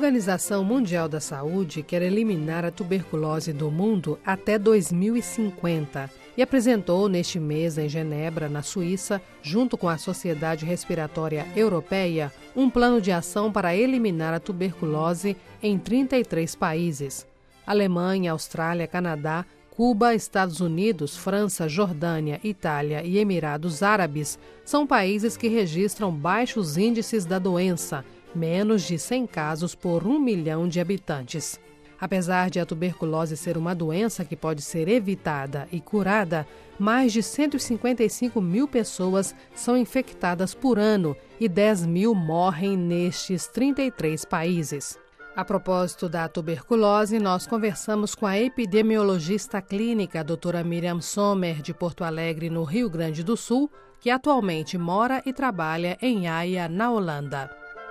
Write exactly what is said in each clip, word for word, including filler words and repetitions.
Organização Mundial da Saúde quer eliminar a tuberculose do mundo até dois mil e cinquenta e apresentou neste mês em Genebra, na Suíça, junto com a Sociedade Respiratória Europeia, um plano de ação para eliminar a tuberculose em trinta e três países. Alemanha, Austrália, Canadá, Cuba, Estados Unidos, França, Jordânia, Itália e Emirados Árabes são países que registram baixos índices da doença, menos de cem casos por um milhão de habitantes. Apesar de a tuberculose ser uma doença que pode ser evitada e curada, mais de cento e cinquenta e cinco mil pessoas são infectadas por ano e dez mil morrem nestes trinta e três países. A propósito da tuberculose, nós conversamos com a epidemiologista clínica, a doutora Miriam Sommer, de Porto Alegre, no Rio Grande do Sul, que atualmente mora e trabalha em Haia, na Holanda.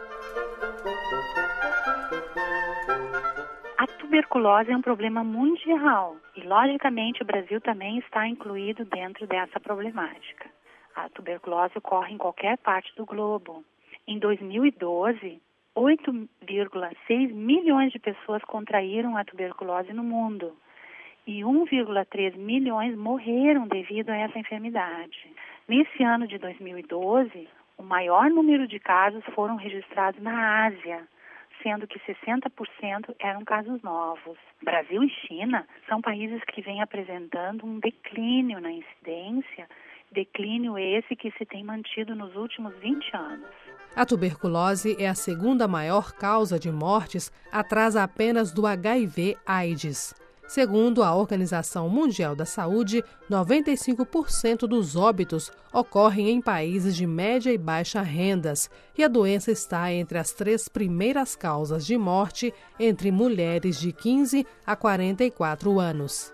A tuberculose é um problema mundial e, logicamente, o Brasil também está incluído dentro dessa problemática. A tuberculose ocorre em qualquer parte do globo. Em dois mil e doze, oito vírgula seis milhões de pessoas contraíram a tuberculose no mundo e um vírgula três milhões morreram devido a essa enfermidade. Nesse ano de dois mil e doze, o maior número de casos foram registrados na Ásia, sendo que sessenta por cento eram casos novos. Brasil e China são países que vêm apresentando um declínio na incidência, declínio esse que se tem mantido nos últimos vinte anos. A tuberculose é a segunda maior causa de mortes, atrás apenas do H I V AIDS. Segundo a Organização Mundial da Saúde, noventa e cinco por cento dos óbitos ocorrem em países de média e baixa rendas, e a doença está entre as três primeiras causas de morte entre mulheres de quinze a quarenta e quatro anos.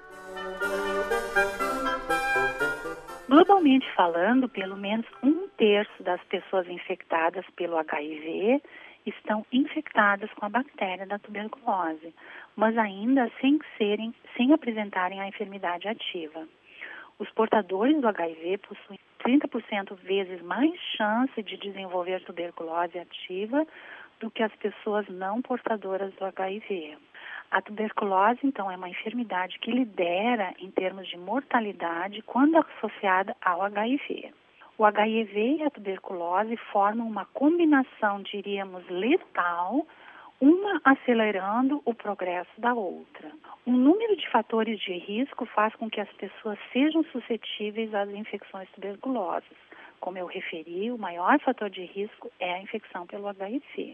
Globalmente falando, pelo menos um terço das pessoas infectadas pelo H I V estão infectadas com a bactéria da tuberculose, mas ainda sem serem, sem apresentarem a enfermidade ativa. Os portadores do H I V possuem trinta por cento vezes mais chance de desenvolver tuberculose ativa do que as pessoas não portadoras do H I V. A tuberculose, então, é uma enfermidade que lidera em termos de mortalidade quando associada ao H I V. O H I V e a tuberculose formam uma combinação, diríamos, letal, uma acelerando o progresso da outra. Um número de fatores de risco faz com que as pessoas sejam suscetíveis às infecções tuberculosas. Como eu referi, o maior fator de risco é a infecção pelo H I V.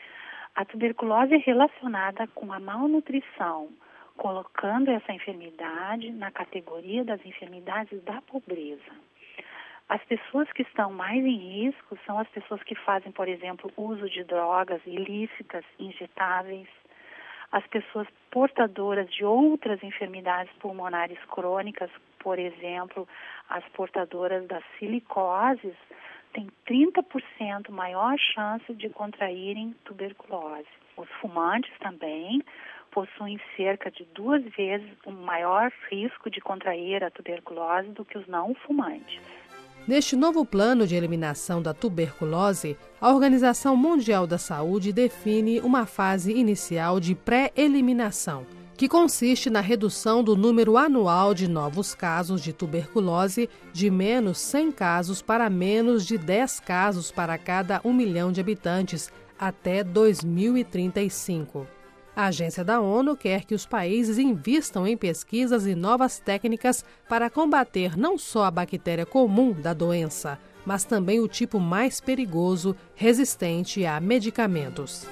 A tuberculose é relacionada com a malnutrição, colocando essa enfermidade na categoria das enfermidades da pobreza. As pessoas que estão mais em risco são as pessoas que fazem, por exemplo, uso de drogas ilícitas, injetáveis, as pessoas portadoras de outras enfermidades pulmonares crônicas, por exemplo, as portadoras das silicoses, têm trinta por cento maior chance de contraírem tuberculose. Os fumantes também possuem cerca de duas vezes o maior risco de contrair a tuberculose do que os não fumantes. Neste novo plano de eliminação da tuberculose, a Organização Mundial da Saúde define uma fase inicial de pré-eliminação, que consiste na redução do número anual de novos casos de tuberculose de menos cem casos para menos de dez casos para cada um milhão de habitantes até dois mil e trinta e cinco. A agência da ONU quer que os países invistam em pesquisas e novas técnicas para combater não só a bactéria comum da doença, mas também o tipo mais perigoso, resistente a medicamentos.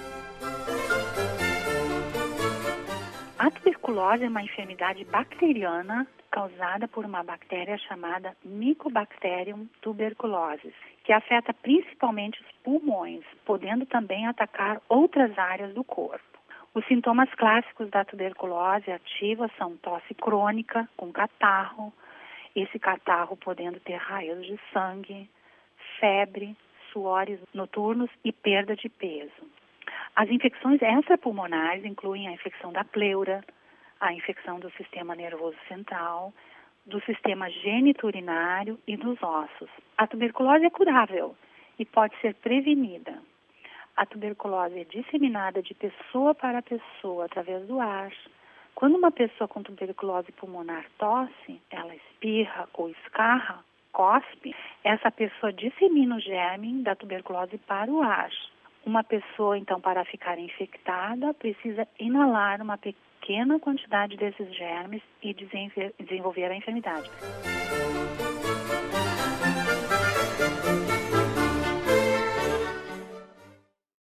A tuberculose é uma enfermidade bacteriana causada por uma bactéria chamada Mycobacterium tuberculosis, que afeta principalmente os pulmões, podendo também atacar outras áreas do corpo. Os sintomas clássicos da tuberculose ativa são tosse crônica com catarro, esse catarro podendo ter raios de sangue, febre, suores noturnos e perda de peso. As infecções extrapulmonares incluem a infecção da pleura, a infecção do sistema nervoso central, do sistema geniturinário e dos ossos. A tuberculose é curável e pode ser prevenida. A tuberculose é disseminada de pessoa para pessoa através do ar. Quando uma pessoa com tuberculose pulmonar tosse, ela espirra ou escarra, cospe, essa pessoa dissemina o germe da tuberculose para o ar. Uma pessoa, então, para ficar infectada, precisa inalar uma pequena quantidade desses germes e desenvolver a enfermidade.